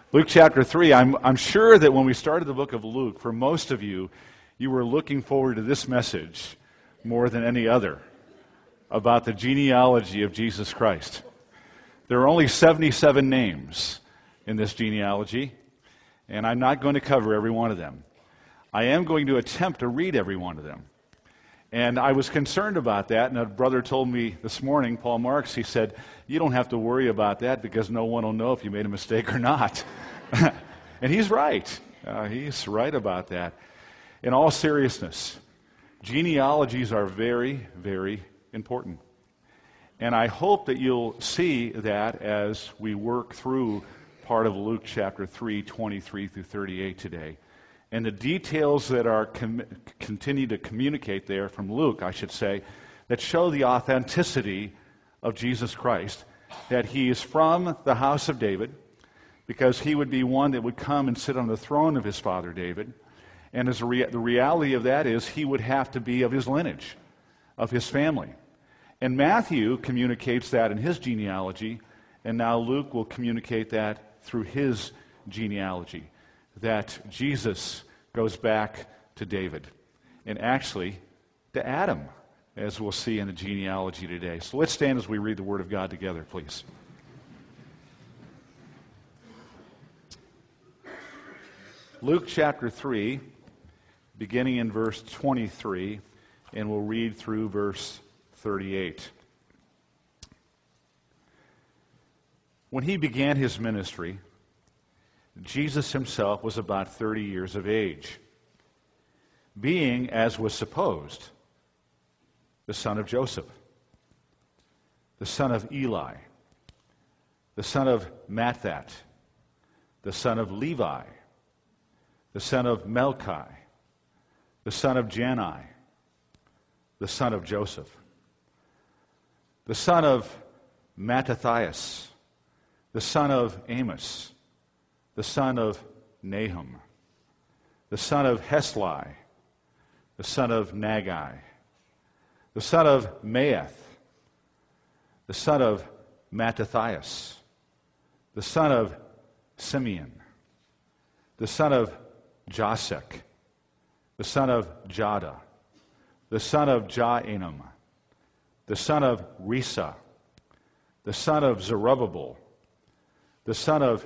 Luke chapter 3, I'm sure that when we started the book of Luke, for most of you, you were looking forward to this message more than any other about the genealogy of Jesus Christ. There are only 77 names in this genealogy, and I'm not going to cover every one of them. I am going to attempt to read every one of them. And I was concerned about that, and a brother told me this morning, Paul Marks, he said, you don't have to worry about that because no one will know if you made a mistake or not. And he's right. He's right about that. In all seriousness, genealogies are very, very important. And I hope that you'll see that as we work through part of Luke chapter 3, 23 through 38 today. And the details that are continue to communicate there from Luke, I should say, that show the authenticity of Jesus Christ, that he is from the house of David, because he would be one that would come and sit on the throne of his father David. And the reality of that is he would have to be of his lineage, of his family. And Matthew communicates that in his genealogy, and now Luke will communicate that through his genealogy, that Jesus goes back to David, and actually to Adam, as we'll see in the genealogy today. So let's stand as we read the Word of God together, please. Luke chapter 3, beginning in verse 23, and we'll read through verse 38. When he began his ministry, Jesus himself was about 30 years of age, being, as was supposed, the son of Joseph, the son of Eli, the son of Matthat, the son of Levi, the son of Melchi, the son of Jannai, the son of Joseph, the son of Mattathias, the son of Amos, the son of Nahum, the son of Hesli, the son of Nagai, the son of Maath, the son of Mattathias, the son of Simeon, the son of Josek, the son of Jada, the son of Jaanam, the son of Risa, the son of Zerubbabel, the son of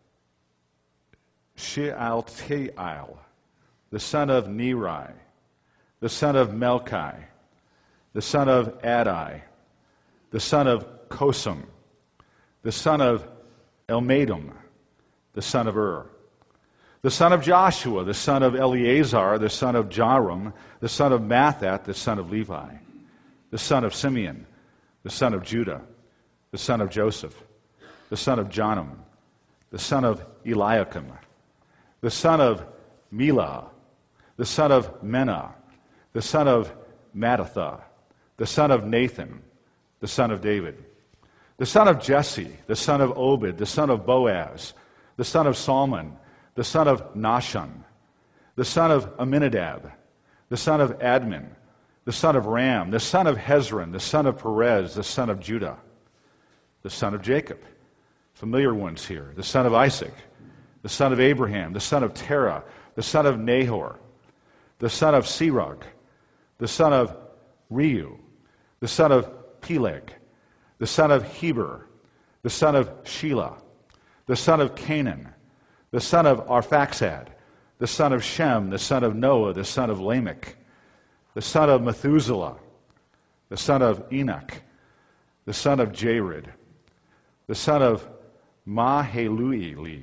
Shealtiel, the son of Neri, the son of Melchi, the son of Adai, the son of Kosam, the son of Elmadam, the son of the son of Joshua, the son of Eleazar, the son of Joram, the son of Matthat, the son of Levi, the son of Simeon, the son of Judah, the son of Joseph, the son of Jonam, the son of Eliakim, the son of Milah, the son of Menah, the son of Mattatha, the son of Nathan, the son of David, the son of Jesse, the son of Obed, the son of Boaz, the son of Salmon, the son of Nahshon, the son of Amminadab, the son of Admin, the son of Ram, the son of Hezron, the son of Perez, the son of Judah, the son of Jacob, familiar ones here, the son of Isaac, the son of Abraham, the son of Terah, the son of Nahor, the son of Serug, the son of Reu, the son of Peleg, the son of Heber, the son of Shelah, the son of Canaan, the son of Arphaxad, the son of Shem, the son of Noah, the son of Lamech, the son of Methuselah, the son of Enoch, the son of Jared, the son of Mahalaleli,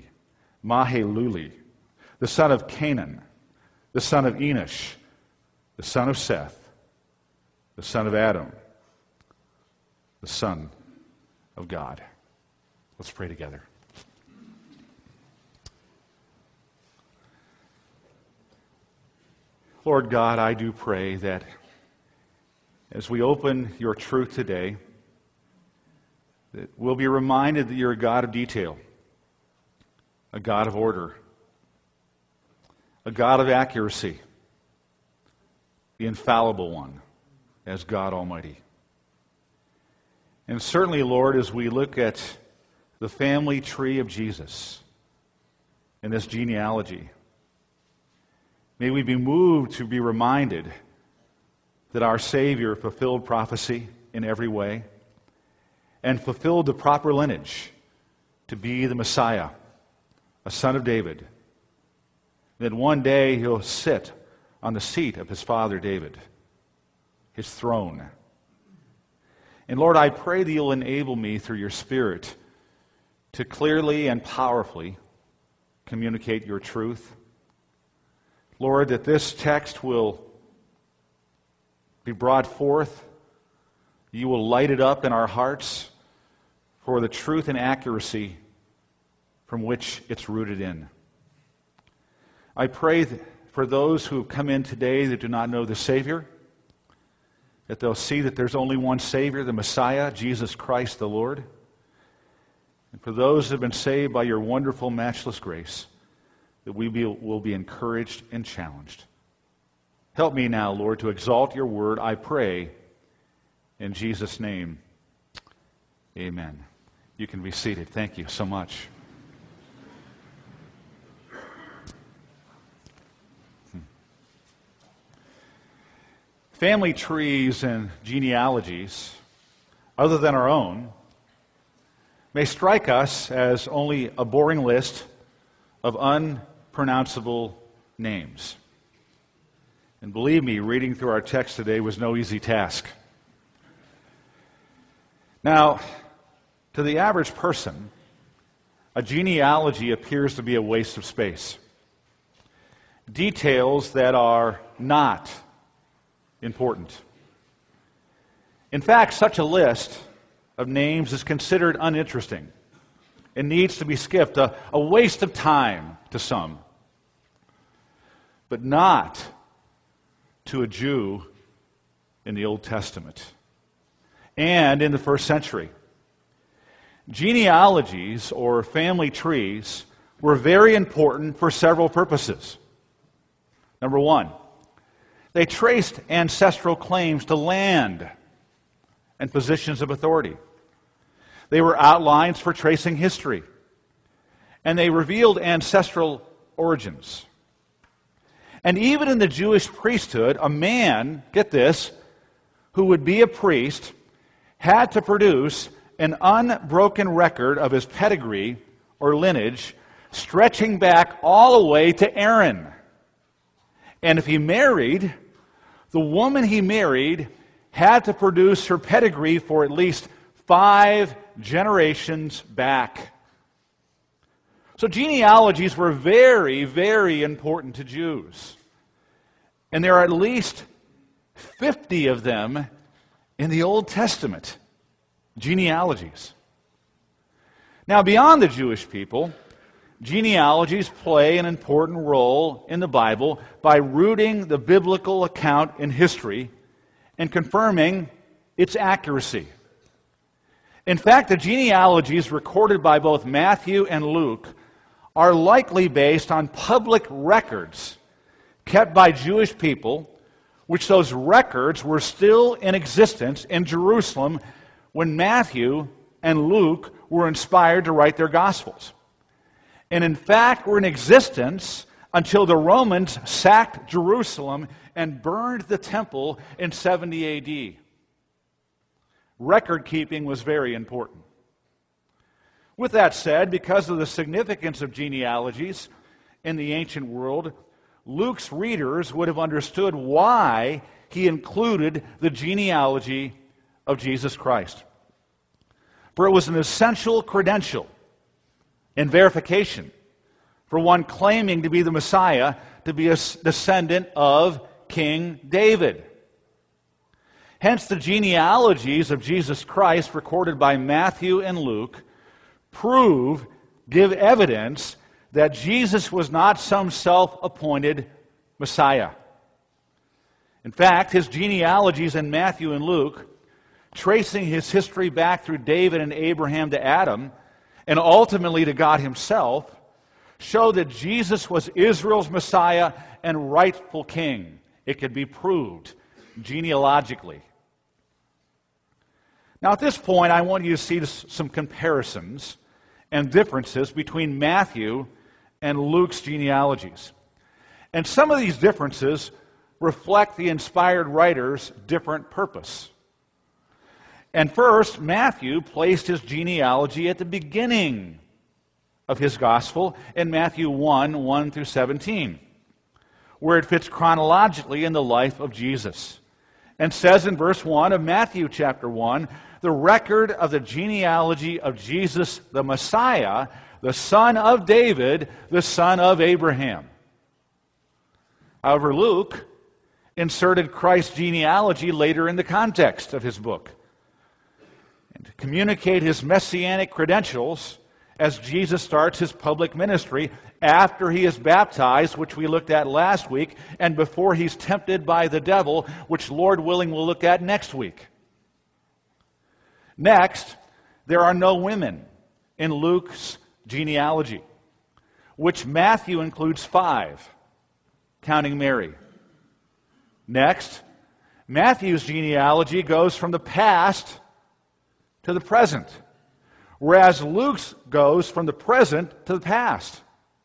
the son of Canaan, the son of Enosh, the son of Seth, the son of Adam, the Son of God. Let's pray together. Lord God, I do pray that as we open your truth today, that we'll be reminded that you're a God of detail, a God of order, a God of accuracy, the infallible one as God Almighty. And certainly, Lord, as we look at the family tree of Jesus, in this genealogy. May we be moved to be reminded that our Savior fulfilled prophecy in every way and fulfilled the proper lineage to be the Messiah, a son of David. That one day he'll sit on the seat of his father David, his throne. And Lord, I pray that you'll enable me through your Spirit to clearly and powerfully communicate your truth. Lord, that this text will be brought forth. You will light it up in our hearts for the truth and accuracy from which it's rooted in. I pray for those who have come in today that do not know the Savior, that they'll see that there's only one Savior, the Messiah, Jesus Christ the Lord. And for those who have been saved by your wonderful, matchless grace, that we will be encouraged and challenged. Help me now, Lord, to exalt your word, I pray, in Jesus' name. Amen. You can be seated. Thank you so much. Family trees and genealogies, other than our own, may strike us as only a boring list of unpronounceable names. And believe me, reading through our text today was no easy task. Now, to the average person, a genealogy appears to be a waste of space. Details that are not important. In fact, such a list of names is considered uninteresting and needs to be skipped, a waste of time to some, but not to a Jew in the Old Testament and in the first century. Genealogies, or family trees, were very important for several purposes. Number one, they traced ancestral claims to land and positions of authority. They were outlines for tracing history, and they revealed ancestral origins. And even in the Jewish priesthood, a man, get this, who would be a priest, had to produce an unbroken record of his pedigree or lineage, stretching back all the way to Aaron. And if he married, the woman he married had to produce her pedigree for at least 5 generations back. So genealogies were very, very important to Jews. And there are at least 50 of them in the Old Testament, genealogies. Now, beyond the Jewish people, genealogies play an important role in the Bible by rooting the biblical account in history and confirming its accuracy. In fact, the genealogies recorded by both Matthew and Luke are likely based on public records kept by Jewish people, which those records were still in existence in Jerusalem when Matthew and Luke were inspired to write their Gospels. And in fact, were in existence until the Romans sacked Jerusalem and burned the temple in 70 A.D. Record keeping was very important. With that said, because of the significance of genealogies in the ancient world, Luke's readers would have understood why he included the genealogy of Jesus Christ. For it was an essential credential and verification for one claiming to be the Messiah to be a descendant of King David. Hence, the genealogies of Jesus Christ recorded by Matthew and Luke give evidence that Jesus was not some self-appointed Messiah. In fact, his genealogies in Matthew and Luke, tracing his history back through David and Abraham to Adam, and ultimately to God himself, show that Jesus was Israel's Messiah and rightful king. It could be proved genealogically. Now, at this point, I want you to see some comparisons and differences between Matthew and Luke's genealogies. And some of these differences reflect the inspired writer's different purpose. And first, Matthew placed his genealogy at the beginning of his gospel in Matthew 1 through 17, where it fits chronologically in the life of Jesus. And says in verse 1 of Matthew chapter 1, the record of the genealogy of Jesus the Messiah, the son of David, the son of Abraham. However, Luke inserted Christ's genealogy later in the context of his book, and to communicate his messianic credentials as Jesus starts his public ministry after he is baptized, which we looked at last week, and before he's tempted by the devil, which, Lord willing, we'll look at next week. Next, there are no women in Luke's genealogy, which Matthew includes 5, counting Mary. Next, Matthew's genealogy goes from the past to the present, whereas Luke's goes from the present to the past.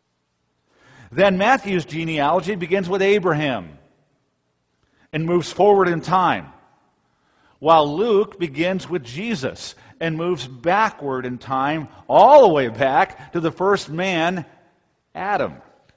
Then Matthew's genealogy begins with Abraham and moves forward in time, while Luke begins with Jesus and moves backward in time, all the way back to the first man, Adam.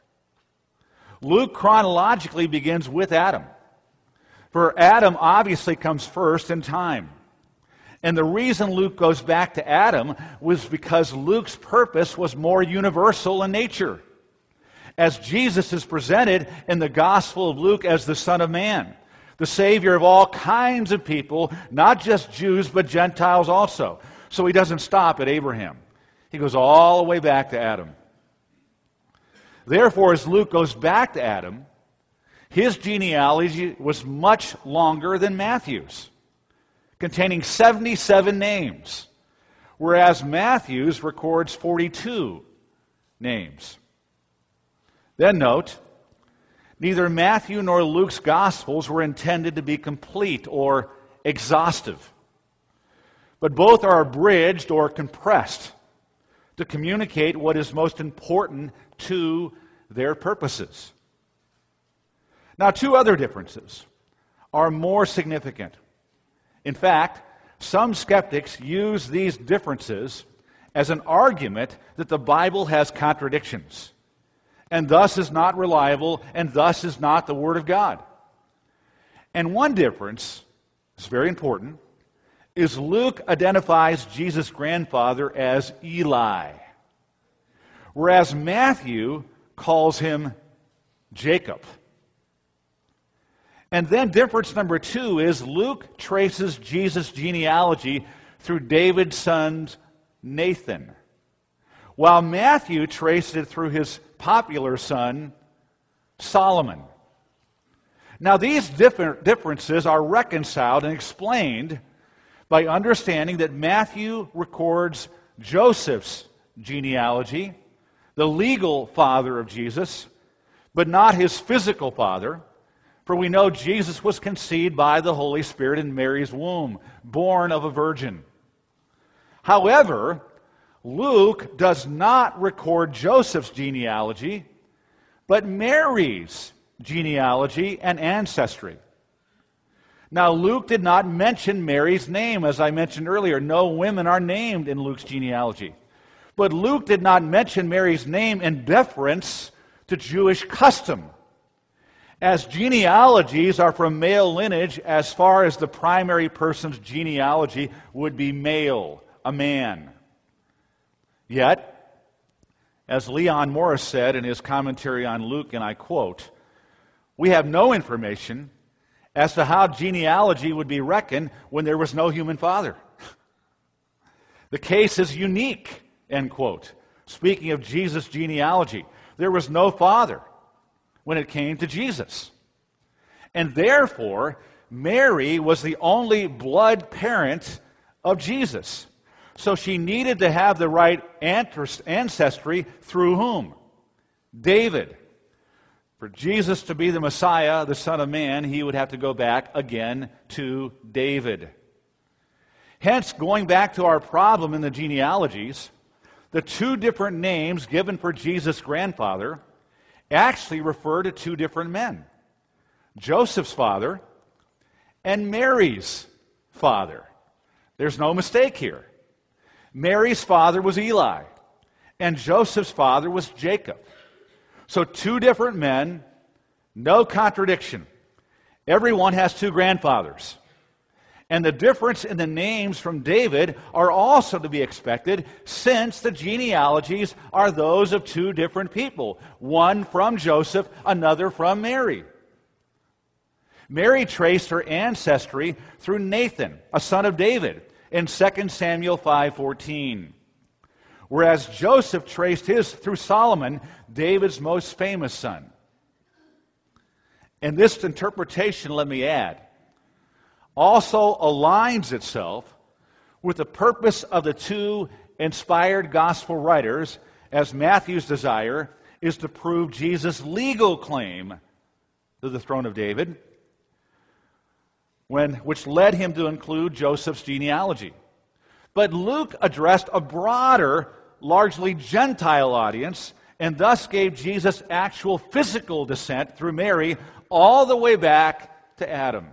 Luke chronologically begins with Adam, for Adam obviously comes first in time. And the reason Luke goes back to Adam was because Luke's purpose was more universal in nature, as Jesus is presented in the Gospel of Luke as the Son of Man, the Savior of all kinds of people, not just Jews, but Gentiles also. So he doesn't stop at Abraham. He goes all the way back to Adam. Therefore, as Luke goes back to Adam, his genealogy was much longer than Matthew's, containing 77 names, whereas Matthew's records 42 names. Then note, neither Matthew nor Luke's Gospels were intended to be complete or exhaustive, but both are abridged or compressed to communicate what is most important to their purposes. Now, 2 other differences are more significant. In fact, some skeptics use these differences as an argument that the Bible has contradictions, and thus is not reliable, and thus is not the Word of God. And one difference, is very important, is Luke identifies Jesus' grandfather as Eli, whereas Matthew calls him Jacob. And then difference number 2 is Luke traces Jesus' genealogy through David's son Nathan, while Matthew traced it through his popular son Solomon. Now, these differences are reconciled and explained by understanding that Matthew records Joseph's genealogy, the legal father of Jesus, but not his physical father. For we know Jesus was conceived by the Holy Spirit in Mary's womb, born of a virgin. However, Luke does not record Joseph's genealogy, but Mary's genealogy and ancestry. Now, Luke did not mention Mary's name, as I mentioned earlier. No women are named in Luke's genealogy. But Luke did not mention Mary's name in deference to Jewish custom, as genealogies are from male lineage as far as the primary person's genealogy would be male, a man. Yet, as Leon Morris said in his commentary on Luke, and I quote, "We have no information as to how genealogy would be reckoned when there was no human father. The case is unique," end quote. Speaking of Jesus' genealogy, there was no father when it came to Jesus. And therefore, Mary was the only blood parent of Jesus. So she needed to have the right ancestry through whom? David. For Jesus to be the Messiah, the Son of Man, he would have to go back again to David. Hence, going back to our problem in the genealogies, the two different names given for Jesus' grandfather actually refer to two different men: Joseph's father and Mary's father. There's no mistake here. Mary's father was Eli, and Joseph's father was Jacob. So two different men, no contradiction. Everyone has two grandfathers. And the difference in the names from David are also to be expected, since the genealogies are those of two different people, one from Joseph, another from Mary. Mary traced her ancestry through Nathan, a son of David, in 2 Samuel 5:14. Whereas Joseph traced his through Solomon, David's most famous son. And this interpretation, let me add, also aligns itself with the purpose of the two inspired gospel writers, as Matthew's desire is to prove Jesus' legal claim to the throne of David, which led him to include Joseph's genealogy. But Luke addressed a broader, largely Gentile audience, and thus gave Jesus actual physical descent through Mary all the way back to Adam.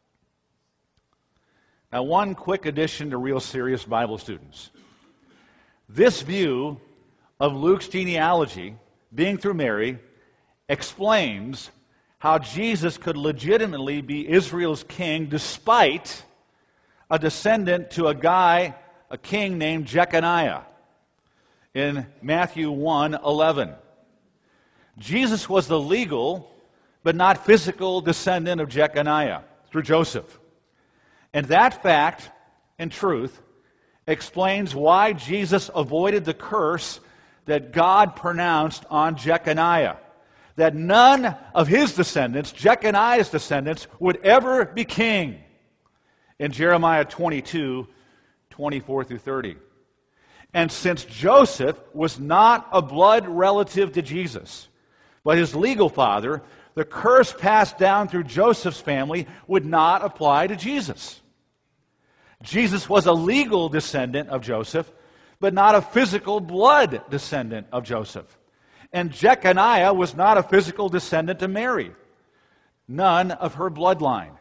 Now, one quick addition to real serious Bible students. This view of Luke's genealogy, being through Mary, explains how Jesus could legitimately be Israel's king despite a descendant to a king named Jeconiah in Matthew 1:11. Jesus was the legal but not physical descendant of Jeconiah through Joseph. And that fact, in truth, explains why Jesus avoided the curse that God pronounced on Jeconiah, that none of his descendants, Jeconiah's descendants, would ever be king, in Jeremiah 22:24 through 30. And since Joseph was not a blood relative to Jesus, but his legal father, the curse passed down through Joseph's family would not apply to Jesus. Jesus was a legal descendant of Joseph, but not a physical blood descendant of Joseph. And Jeconiah was not a physical descendant of Mary, none of her bloodline.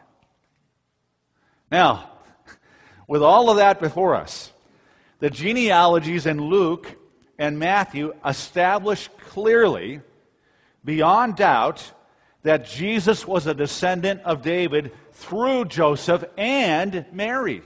Now, with all of that before us, the genealogies in Luke and Matthew establish clearly, beyond doubt, that Jesus was a descendant of David through Joseph and Mary.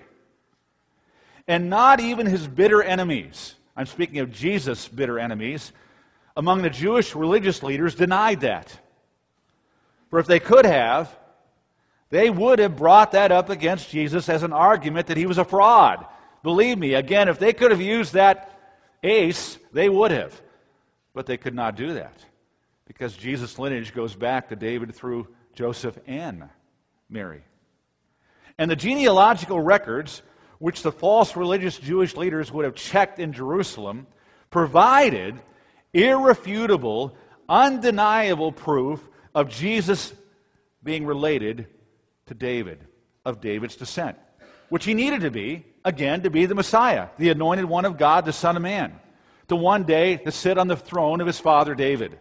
And not even his bitter enemies, I'm speaking of Jesus' bitter enemies, among the Jewish religious leaders denied that. For if they could have, they would have brought that up against Jesus as an argument that he was a fraud. Believe me, again, if they could have used that ace, they would have. But they could not do that, because Jesus' lineage goes back to David through Joseph and Mary. And the genealogical records, which the false religious Jewish leaders would have checked in Jerusalem, provided irrefutable, undeniable proof of Jesus being related to David, of David's descent, which he needed to be, again, to be the Messiah, the anointed one of God, the Son of Man, to one day to sit on the throne of his father David.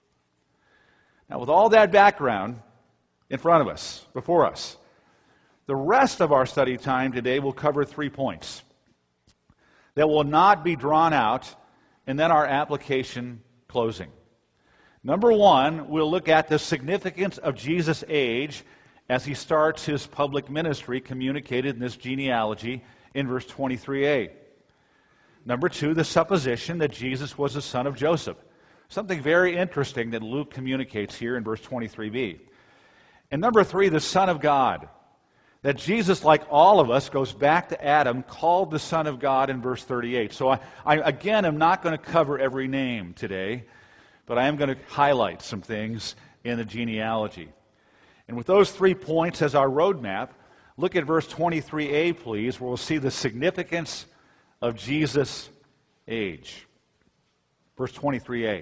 Now, with all that background in front of us, before us, the rest of our study time today will cover 3 points that will not be drawn out, and then our application closing. Number 1, we'll look at the significance of Jesus' age as he starts his public ministry communicated in this genealogy in verse 23a. Number 2, the supposition that Jesus was the son of Joseph. Something very interesting that Luke communicates here in verse 23b. And number 3, the Son of God. That Jesus, like all of us, goes back to Adam, called the Son of God in verse 38. So I again am not going to cover every name today, but I am going to highlight some things in the genealogy. And with those 3 points as our roadmap, look at verse 23a, please, where we'll see the significance of Jesus' age. Verse 23a.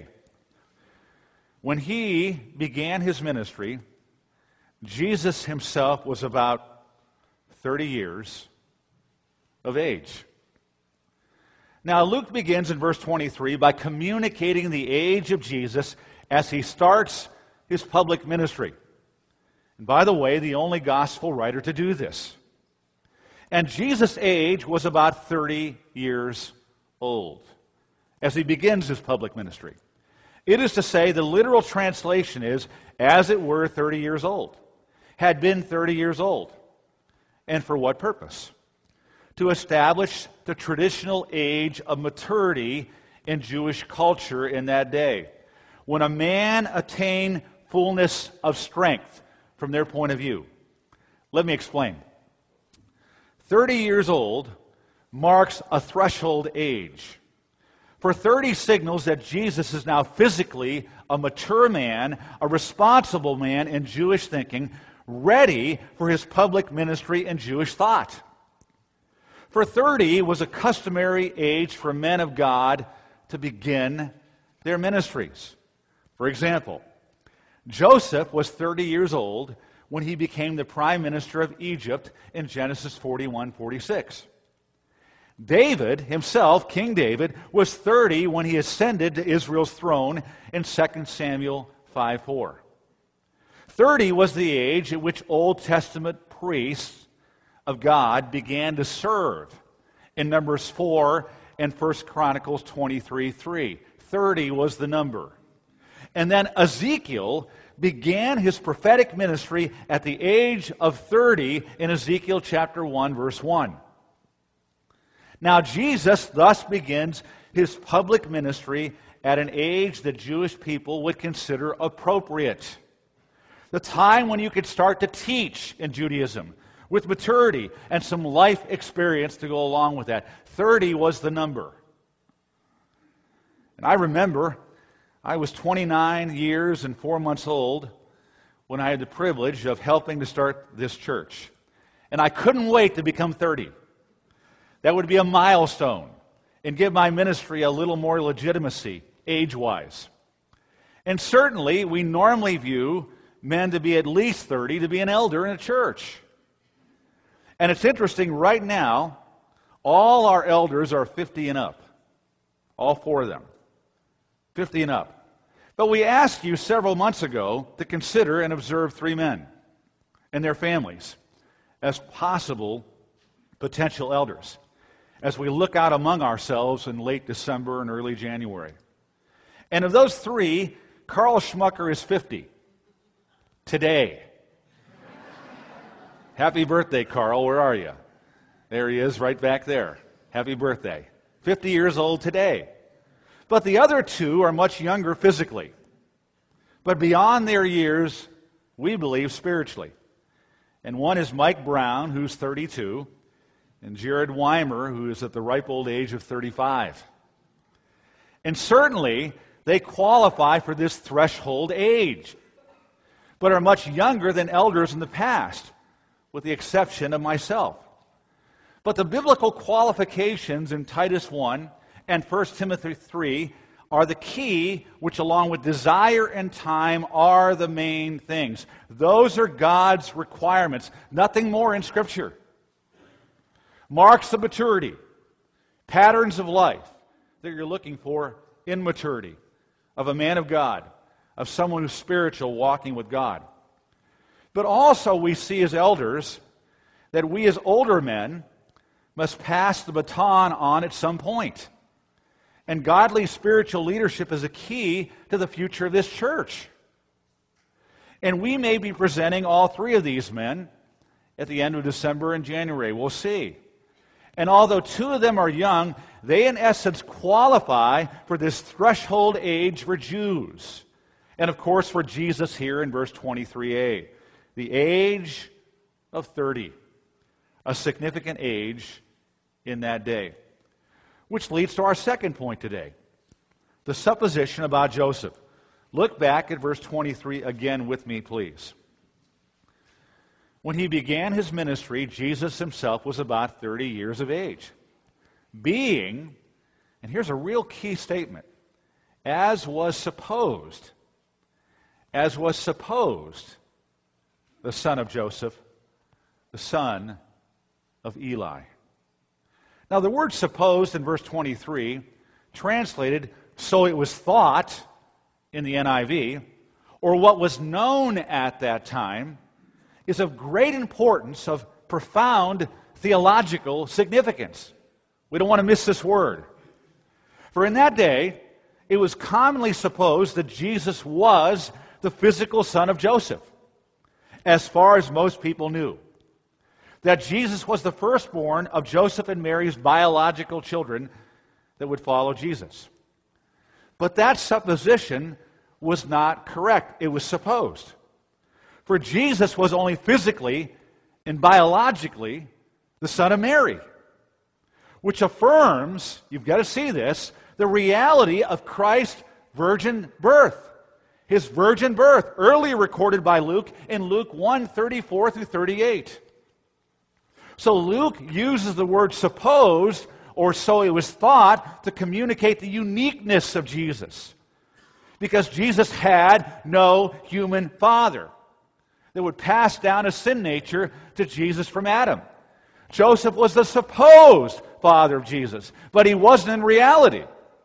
When he began his ministry, Jesus himself was about 30 years of age. Now, Luke begins in verse 23 by communicating the age of Jesus as he starts his public ministry. And by the way, the only gospel writer to do this. And Jesus' age was about 30 years old as he begins his public ministry. It is to say, the literal translation is, as it were, 30 years old. Had been 30 years old. And for what purpose? To establish the traditional age of maturity in Jewish culture in that day, when a man attained fullness of strength from their point of view. Let me explain. 30 years old marks a threshold age. For 30 signals that Jesus is now physically a mature man, a responsible man in Jewish thinking, ready for his public ministry and Jewish thought. For 30 was a customary age for men of God to begin their ministries. For example, Joseph was 30 years old when he became the prime minister of Egypt in Genesis 41:46. David himself, King David, was 30 when he ascended to Israel's throne in 2 Samuel 5:4. 30 was the age at which Old Testament priests of God began to serve in Numbers 4 and 1 Chronicles 23:3. 30 was the number. And then Ezekiel began his prophetic ministry at the age of 30 in Ezekiel chapter 1, verse 1. Now Jesus thus begins his public ministry at an age that Jewish people would consider appropriate. The time when you could start to teach in Judaism with maturity and some life experience to go along with that. 30 was the number. And I remember I was 29 years and 4 months old when I had the privilege of helping to start this church. And I couldn't wait to become 30. That would be a milestone and give my ministry a little more legitimacy, age-wise. And certainly, we normally view men to be at least 30 to be an elder in a church. And it's interesting, right now, all our elders are 50 and up. All 4 of them. 50 and up. But we asked you several months ago to consider and observe 3 men and their families as possible potential elders as we look out among ourselves in late December and early January. And of those 3, Carl Schmucker is 50 today. Happy birthday, Carl. Where are you? There he is, right back there. Happy birthday. 50 years old today. But the other 2 are much younger physically. But beyond their years, we believe spiritually. And one is Mike Brown, who's 32, and Jared Weimer, who is at the ripe old age of 35. And certainly, they qualify for this threshold age, but are much younger than elders in the past, with the exception of myself. But the biblical qualifications in Titus 1 and 1 Timothy 3 are the key, which along with desire and time are the main things. Those are God's requirements, nothing more in Scripture. Marks of maturity, patterns of life that you're looking for in maturity, of a man of God, of someone who's spiritual, walking with God. But also we see as elders that we as older men must pass the baton on at some point. And godly spiritual leadership is a key to the future of this church. And we may be presenting all 3 of these men at the end of December and January. We'll see. And although 2 of them are young, they in essence qualify for this threshold age for Jews. And of course for Jesus here in verse 23a. The age of 30. A significant age in that day. Which leads to our second point today. The supposition about Joseph. Look back at verse 23 again with me, please. When he began his ministry, Jesus himself was about 30 years of age. Being, and here's a real key statement, as was supposed, the son of Joseph, the son of Eli. Now, the word supposed in verse 23, translated, so it was thought in the NIV, or what was known at that time, is of great importance, of profound theological significance. We don't want to miss this word. For in that day, it was commonly supposed that Jesus was the physical son of Joseph, as far as most people knew. That Jesus was the firstborn of Joseph and Mary's biological children that would follow Jesus. But that supposition was not correct. It was supposed. For Jesus was only physically and biologically the son of Mary, which affirms, you've got to see this, the reality of Christ's virgin birth. His virgin birth, earlier recorded by Luke in Luke 1:34 through 38. So Luke uses the word supposed, or so it was thought, to communicate the uniqueness of Jesus. Because Jesus had no human father that would pass down a sin nature to Jesus from Adam. Joseph was the supposed father of Jesus, but he wasn't in reality.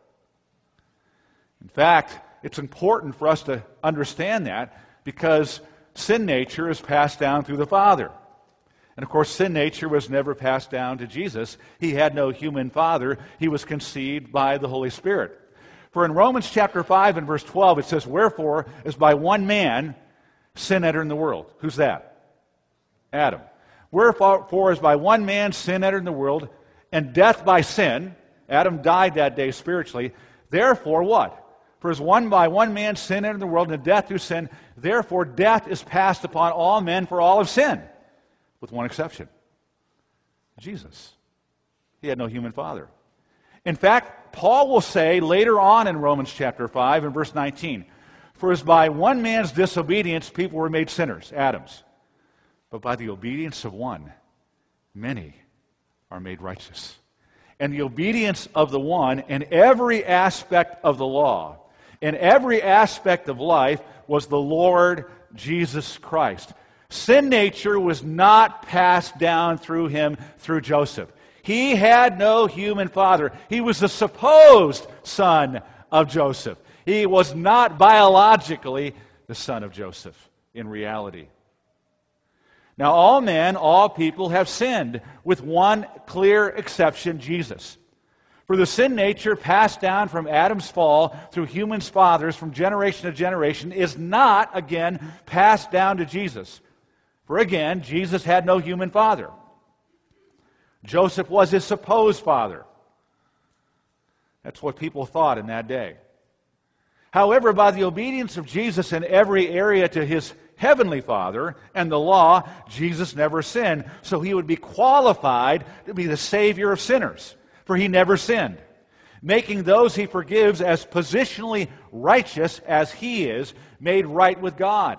In fact, it's important for us to understand that because sin nature is passed down through the Father. And of course, sin nature was never passed down to Jesus. He had no human father. He was conceived by the Holy Spirit. For in Romans chapter 5 and verse 12, it says, wherefore, as by one man sin entered in the world. Who's that? Adam. Wherefore, as by one man sin entered in the world, and death by sin, Adam died that day spiritually. Therefore, what? For as by one man sin entered in the world, and death through sin, therefore death is passed upon all men, for all have sinned. With one exception. Jesus. He had no human father. In fact, Paul will say later on in Romans chapter 5 and verse 19, for as by one man's disobedience people were made sinners, Adam's, but by the obedience of one, many are made righteous. And the obedience of the one in every aspect of the law, in every aspect of life, was the Lord Jesus Christ. Sin nature was not passed down through him, through Joseph. He had no human father. He was the supposed son of Joseph. He was not biologically the son of Joseph in reality. Now, all men, all people have sinned, with one clear exception, Jesus. For the sin nature passed down from Adam's fall through human fathers from generation to generation is not, again, passed down to Jesus. For again, Jesus had no human father. Joseph was his supposed father. That's what people thought in that day. However, by the obedience of Jesus in every area to his heavenly Father and the law, Jesus never sinned, so he would be qualified to be the Savior of sinners, for he never sinned, making those he forgives as positionally righteous as he is, made right with God.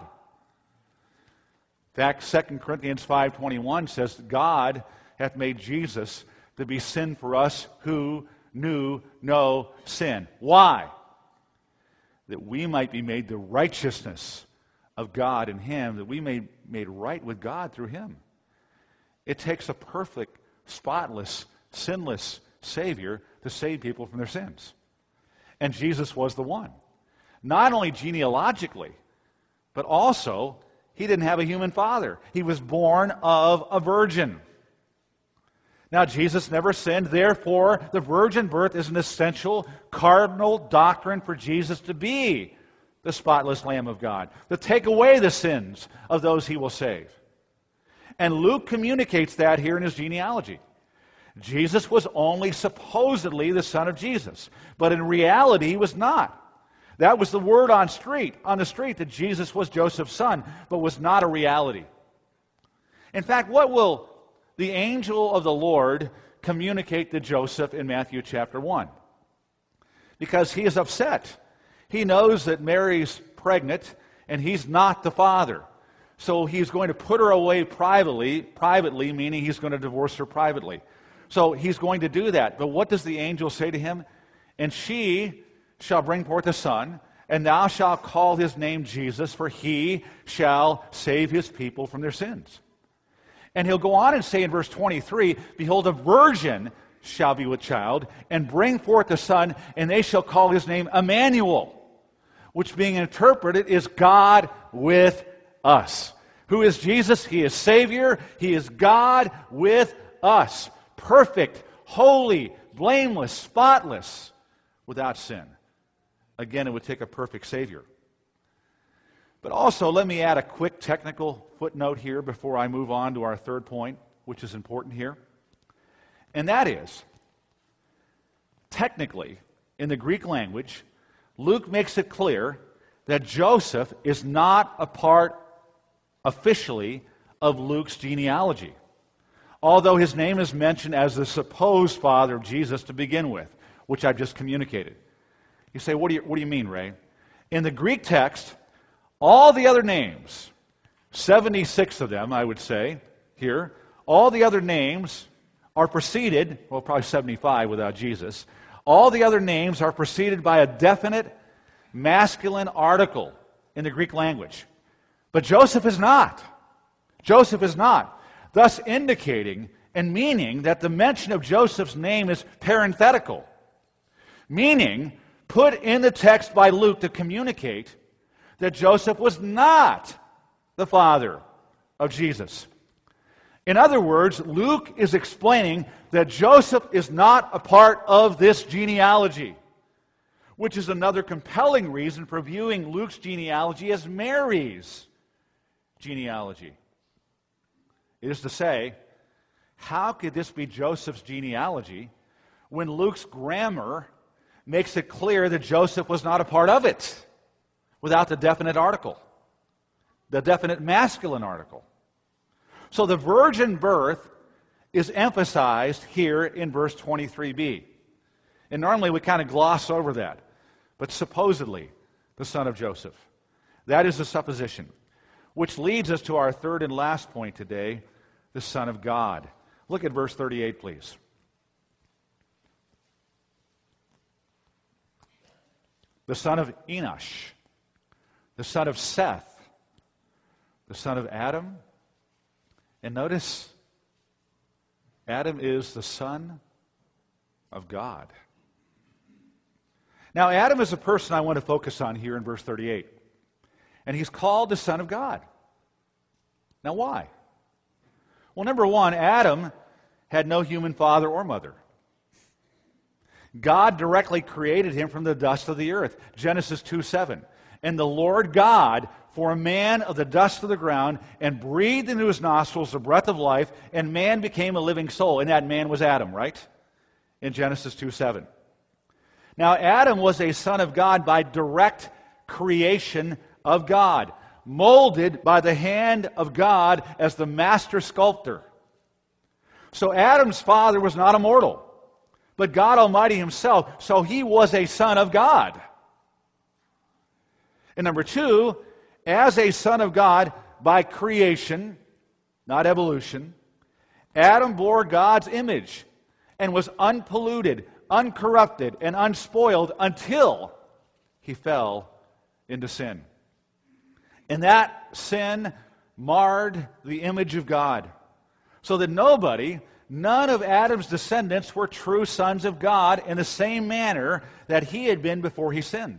In fact, 2 Corinthians 5:21 says, God hath made Jesus to be sin for us who knew no sin. Why? That we might be made the righteousness of God in him, that we may be made right with God through him. It takes a perfect, spotless, sinless Savior to save people from their sins. And Jesus was the one. Not only genealogically, but also he didn't have a human father. He was born of a virgin. Now, Jesus never sinned. Therefore, the virgin birth is an essential cardinal doctrine for Jesus to be the spotless Lamb of God, to take away the sins of those he will save. And Luke communicates that here in his genealogy. Jesus was only supposedly the son of Jesus, but in reality he was not. That was the word on the street that Jesus was Joseph's son, but was not a reality. In fact, what will the angel of the Lord communicate to Joseph in Matthew chapter 1? Because he is upset. He knows that Mary's pregnant and he's not the father. So he's going to put her away privately, meaning he's going to divorce her privately. So he's going to do that. But what does the angel say to him? And she shall bring forth a son, and thou shalt call his name Jesus, for he shall save his people from their sins. And he'll go on and say in verse 23, behold, a virgin shall be with child, and bring forth a son, and they shall call his name Emmanuel, which being interpreted is God with us. Who is Jesus? He is Savior. He is God with us. Perfect, holy, blameless, spotless, without sin. Again, it would take a perfect Savior. But also, let me add a quick technical footnote here before I move on to our third point, which is important here. And that is, technically, in the Greek language, Luke makes it clear that Joseph is not a part, officially, of Luke's genealogy, although his name is mentioned as the supposed father of Jesus to begin with, which I've just communicated. You say, what do you mean, Ray? In the Greek text, all the other names, 76 of them, I would say, here, all the other names are preceded, well, probably 75 without Jesus, all the other names are preceded by a definite masculine article in the Greek language. But Joseph is not. Joseph is not. Thus indicating and meaning that the mention of Joseph's name is parenthetical, meaning put in the text by Luke to communicate that Joseph was not the father of Jesus. In other words, Luke is explaining that Joseph is not a part of this genealogy, which is another compelling reason for viewing Luke's genealogy as Mary's genealogy. It is to say, how could this be Joseph's genealogy when Luke's grammar makes it clear that Joseph was not a part of it without the definite article, the definite masculine article? So the virgin birth is emphasized here in verse 23b. And normally we kind of gloss over that. But supposedly, the son of Joseph. That is the supposition. Which leads us to our third and last point today, the Son of God. Look at verse 38, please. The son of Enosh, the son of Seth, the son of Adam. And notice, Adam is the son of God. Now, Adam is a person I want to focus on here in verse 38. And he's called the Son of God. Now, why? Well, number one, Adam had no human father or mother. God directly created him from the dust of the earth. Genesis 2:7. And the Lord God formed man of the dust of the ground and breathed into his nostrils the breath of life, and man became a living soul. And that man was Adam, right? In Genesis 2:7. Now, Adam was a son of God by direct creation of God, molded by the hand of God as the master sculptor. So Adam's father was not a mortal, but God Almighty himself, so he was a son of God. And number two, as a son of God by creation, not evolution, Adam bore God's image and was unpolluted, uncorrupted, and unspoiled until he fell into sin. And that sin marred the image of God, so that none of Adam's descendants were true sons of God in the same manner that he had been before he sinned.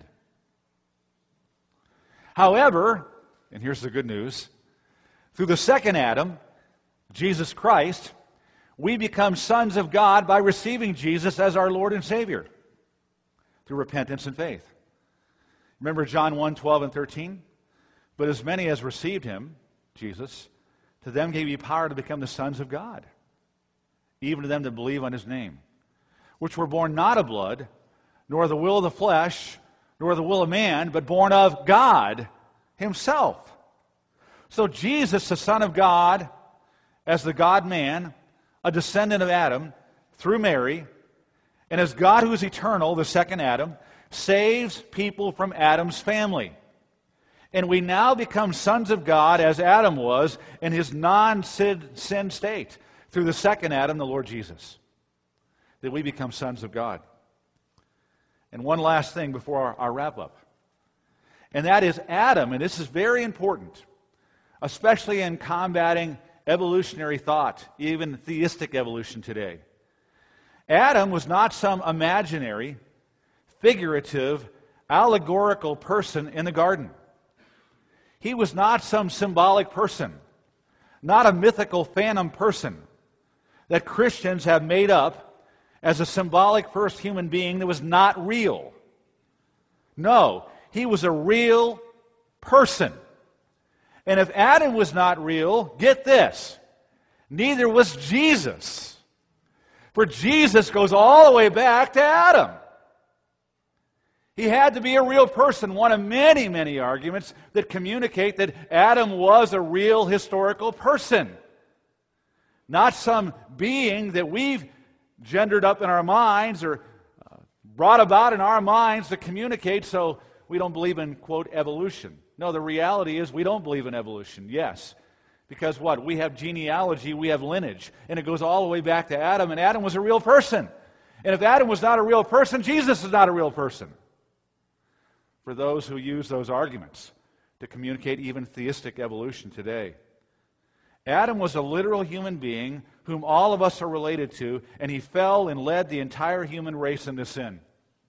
However, and here's the good news, through the second Adam, Jesus Christ, we become sons of God by receiving Jesus as our Lord and Savior through repentance and faith. Remember John 1:12 and 13? But as many as received him, Jesus, to them gave he power to become the sons of God, even to them that believe on his name, which were born not of blood, nor the will of the flesh, nor the will of man, but born of God himself. So Jesus, the Son of God, as the God-man, a descendant of Adam, through Mary, and as God who is eternal, the second Adam, saves people from Adam's family. And we now become sons of God as Adam was in his non-sin state through the second Adam, the Lord Jesus. That we become sons of God. And one last thing before our wrap-up. And that is Adam, and this is very important, especially in combating evolutionary thought, even theistic evolution today. Adam was not some imaginary, figurative, allegorical person in the garden. He was not some symbolic person, not a mythical phantom person that Christians have made up as a symbolic first human being that was not real. No, he was a real person. And if Adam was not real, get this, neither was Jesus. For Jesus goes all the way back to Adam. He had to be a real person, one of many, many arguments that communicate that Adam was a real historical person. Not some being that we've gendered up in our minds or brought about in our minds to communicate so we don't believe in, quote, evolution. No, the reality is we don't believe in evolution, yes. Because what? We have genealogy, we have lineage, and it goes all the way back to Adam, and Adam was a real person. And if Adam was not a real person, Jesus is not a real person. For those who use those arguments to communicate even theistic evolution today. Adam was a literal human being whom all of us are related to, and he fell and led the entire human race into sin.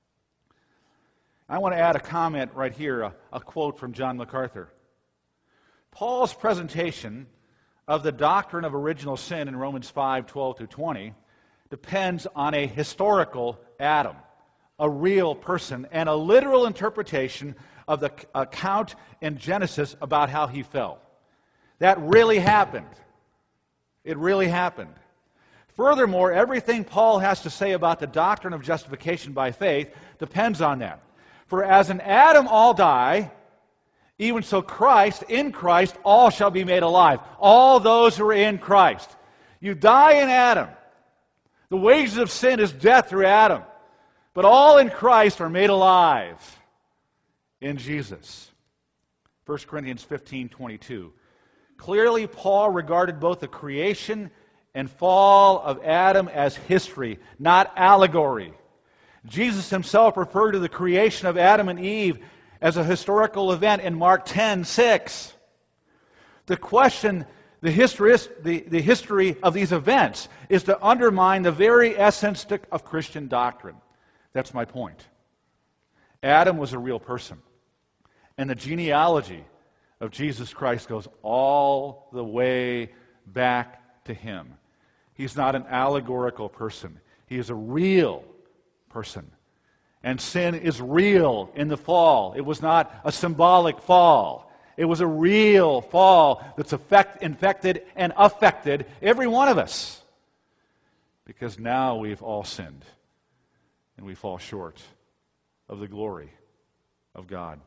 I want to add a comment right here, a quote from John MacArthur. Paul's presentation of the doctrine of original sin in Romans 5:12-20 depends on a historical Adam, a real person, and a literal interpretation of the account in Genesis about how he fell. That really happened. It really happened. Furthermore, everything Paul has to say about the doctrine of justification by faith depends on that. For as in Adam all die, even so in Christ, all shall be made alive. All those who are in Christ. You die in Adam. The wages of sin is death through Adam. But all in Christ are made alive in Jesus. 1 Corinthians 15:22. Clearly, Paul regarded both the creation and fall of Adam as history, not allegory. Jesus himself referred to the creation of Adam and Eve as a historical event in Mark 10:6. The question, the history of these events is to undermine the very essence of Christian doctrine. That's my point. Adam was a real person. And the genealogy of Jesus Christ goes all the way back to him. He's not an allegorical person. He is a real person. And sin is real in the fall. It was not a symbolic fall. It was a real fall that's infected and affected every one of us. Because now we've all sinned. And we fall short of the glory of God.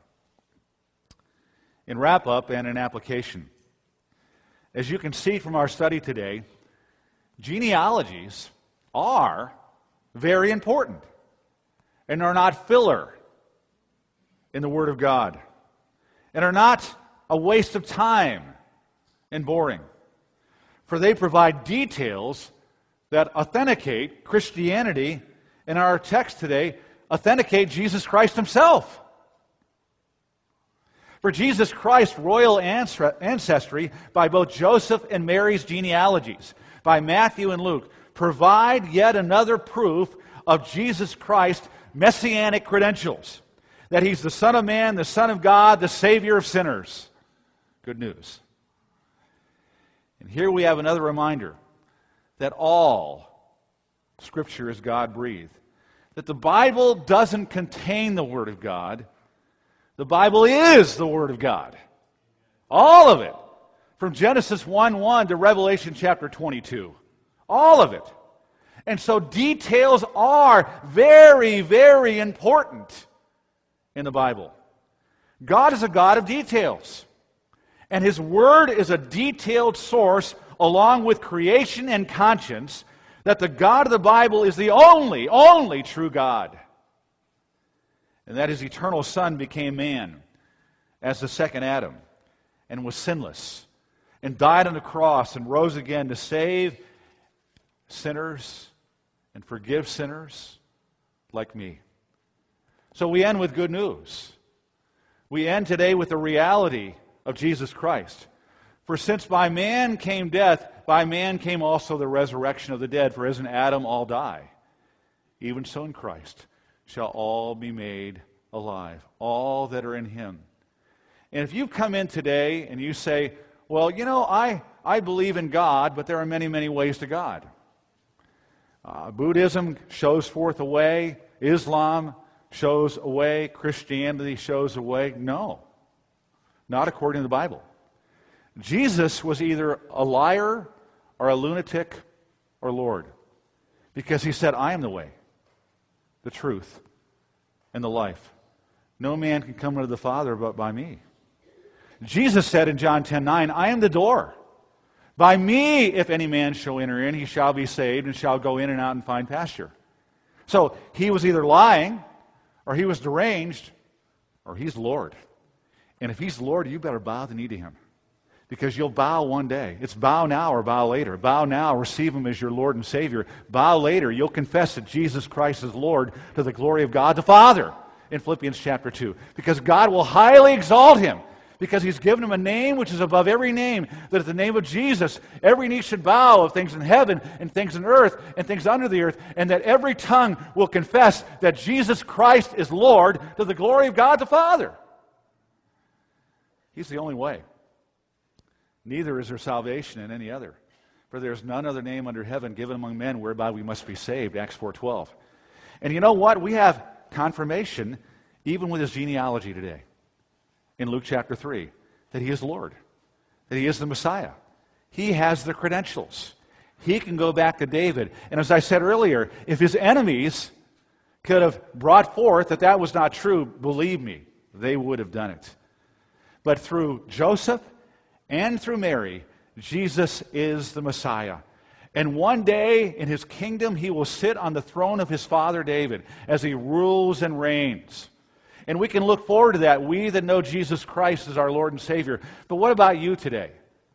In wrap-up and in application, as you can see from our study today, genealogies are very important and are not filler in the Word of God and are not a waste of time and boring, for they provide details that authenticate Christianity. In our text today, authenticate Jesus Christ himself. For Jesus Christ's royal ancestry by both Joseph and Mary's genealogies, by Matthew and Luke, provide yet another proof of Jesus Christ's messianic credentials, that he's the Son of Man, the Son of God, the Savior of sinners. Good news. And here we have another reminder that all Scripture is God-breathed. That the Bible doesn't contain the Word of God. The Bible is the Word of God. All of it. From Genesis 1:1 to Revelation chapter 22. All of it. And so details are very, very important in the Bible. God is a God of details. And His Word is a detailed source along with creation and conscience, that the God of the Bible is the only true God. And that His eternal Son became man as the second Adam and was sinless and died on the cross and rose again to save sinners and forgive sinners like me. So we end with good news. We end today with the reality of Jesus Christ. For since by man came death, by man came also the resurrection of the dead. For as in Adam all die, even so in Christ shall all be made alive, all that are in him. And if you've come in today and you say, well, I believe in God, but there are many, many ways to God. Buddhism shows forth a way. Islam shows a way. Christianity shows a way. No, not according to the Bible. Jesus was either a liar or a lunatic or Lord, because he said, I am the way, the truth, and the life. No man can come unto the Father but by me. Jesus said in John 10:9, I am the door. By me, if any man shall enter in, he shall be saved and shall go in and out and find pasture. So he was either lying, or he was deranged, or he's Lord. And if he's Lord, you better bow the knee to him, because you'll bow one day. It's bow now or bow later. Bow now, receive him as your Lord and Savior. Bow later, you'll confess that Jesus Christ is Lord to the glory of God the Father in Philippians chapter 2. Because God will highly exalt him, because he's given him a name which is above every name, that at the name of Jesus every knee should bow, of things in heaven and things in earth and things under the earth, and that every tongue will confess that Jesus Christ is Lord to the glory of God the Father. He's the only way. Neither is there salvation in any other. For there is none other name under heaven given among men whereby we must be saved, Acts 4:12. And you know what? We have confirmation even with his genealogy today in Luke chapter 3, that he is Lord, that he is the Messiah. He has the credentials. He can go back to David. And as I said earlier, if his enemies could have brought forth that was not true, believe me, they would have done it. But through Joseph and through Mary, Jesus is the Messiah. And one day in his kingdom, he will sit on the throne of his father David as he rules and reigns. And we can look forward to that, we that know Jesus Christ as our Lord and Savior. But what about you today?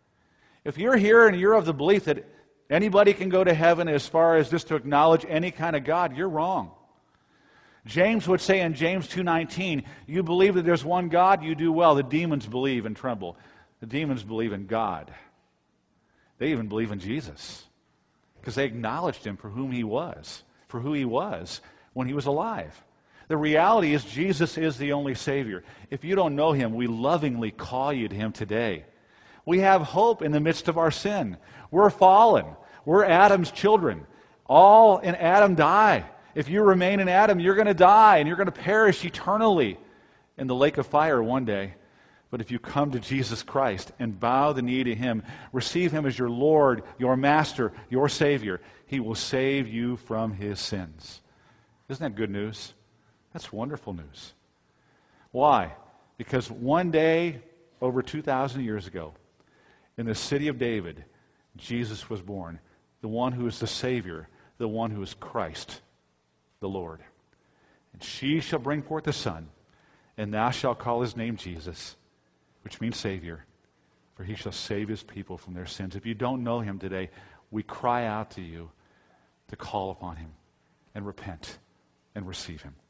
If you're here and you're of the belief that anybody can go to heaven as far as just to acknowledge any kind of God, you're wrong. James would say in James 2:19, you believe that there's one God, you do well. The demons believe and tremble. The demons believe in God. They even believe in Jesus, because they acknowledged him for who he was when he was alive. The reality is Jesus is the only Savior. If you don't know him, we lovingly call you to him today. We have hope in the midst of our sin. We're fallen. We're Adam's children. All in Adam die. If you remain in Adam, you're going to die, and you're going to perish eternally in the lake of fire one day. But if you come to Jesus Christ and bow the knee to him, receive him as your Lord, your Master, your Savior, he will save you from his sins. Isn't that good news? That's wonderful news. Why? Because one day, over 2,000 years ago, in the city of David, Jesus was born, the one who is the Savior, the one who is Christ, the Lord. And she shall bring forth a son, and thou shalt call his name Jesus, which means Savior, for he shall save his people from their sins. If you don't know him today, we cry out to you to call upon him and repent and receive him.